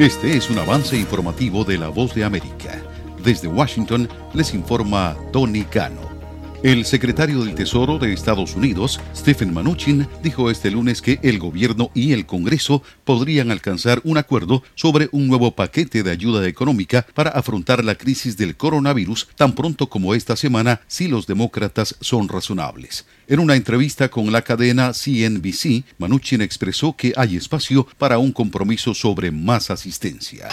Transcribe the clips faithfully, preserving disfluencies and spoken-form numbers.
Este es un avance informativo de La Voz de América. Desde Washington les informa Tony Cano. El secretario del Tesoro de Estados Unidos, Stephen Mnuchin, dijo este lunes que el gobierno y el Congreso podrían alcanzar un acuerdo sobre un nuevo paquete de ayuda económica para afrontar la crisis del coronavirus tan pronto como esta semana, si los demócratas son razonables. En una entrevista con la cadena C N B C, Mnuchin expresó que hay espacio para un compromiso sobre más asistencia.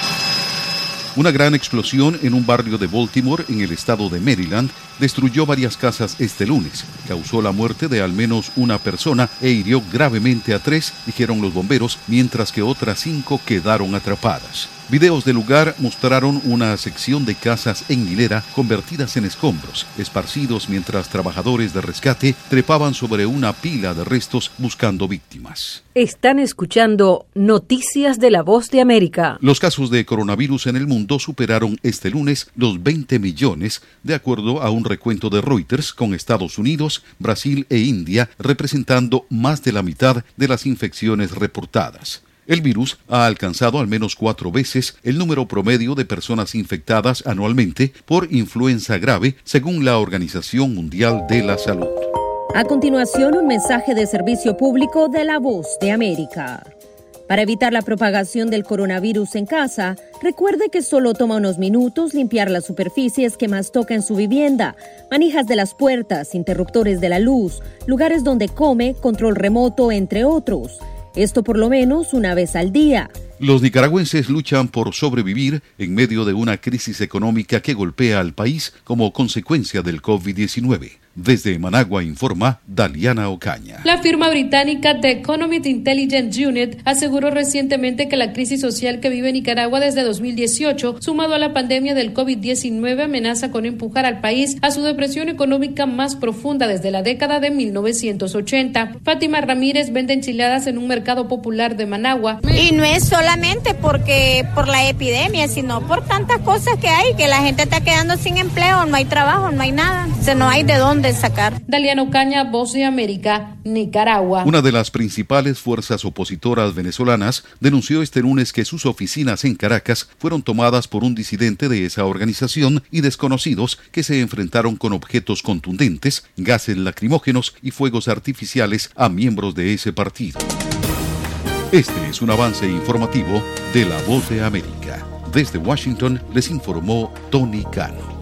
Una gran explosión en un barrio de Baltimore, en el estado de Maryland, destruyó varias casas este lunes. Causó la muerte de al menos una persona e hirió gravemente a tres, dijeron los bomberos, mientras que otras cinco quedaron atrapadas. Videos del lugar mostraron una sección de casas en hilera convertidas en escombros, esparcidos mientras trabajadores de rescate trepaban sobre una pila de restos buscando víctimas. Están escuchando Noticias de La Voz de América. Los casos de coronavirus en el mundo superaron este lunes los veinte millones, de acuerdo a un recuento de Reuters, con Estados Unidos, Brasil e India representando más de la mitad de las infecciones reportadas. El virus ha alcanzado al menos cuatro veces el número promedio de personas infectadas anualmente por influenza grave, según la Organización Mundial de la Salud. A continuación, un mensaje de servicio público de La Voz de América. Para evitar la propagación del coronavirus en casa, recuerde que solo toma unos minutos limpiar las superficies que más toca en su vivienda, manijas de las puertas, interruptores de la luz, lugares donde come, control remoto, entre otros. Esto por lo menos una vez al día. Los nicaragüenses luchan por sobrevivir en medio de una crisis económica que golpea al país como consecuencia del COVID diecinueve. Desde Managua informa Daliana Ocaña. La firma británica The Economic Intelligence Unit aseguró recientemente que la crisis social que vive Nicaragua desde dos mil dieciocho, sumado a la pandemia del COVID diecinueve, amenaza con empujar al país a su depresión económica más profunda desde la década de mil novecientos ochenta. Fátima Ramírez vende enchiladas en un mercado popular de Managua. Y no es solamente porque por la epidemia, sino por tantas cosas que hay, que la gente está quedando sin empleo, no hay trabajo, no hay nada, o sea, no hay de dónde sacar. Daliana Ocaña, Voz de América, Nicaragua. Una de las principales fuerzas opositoras venezolanas denunció este lunes que sus oficinas en Caracas fueron tomadas por un disidente de esa organización y desconocidos que se enfrentaron con objetos contundentes, gases lacrimógenos y fuegos artificiales a miembros de ese partido. Este es un avance informativo de La Voz de América. Desde Washington les informó Tony Cano.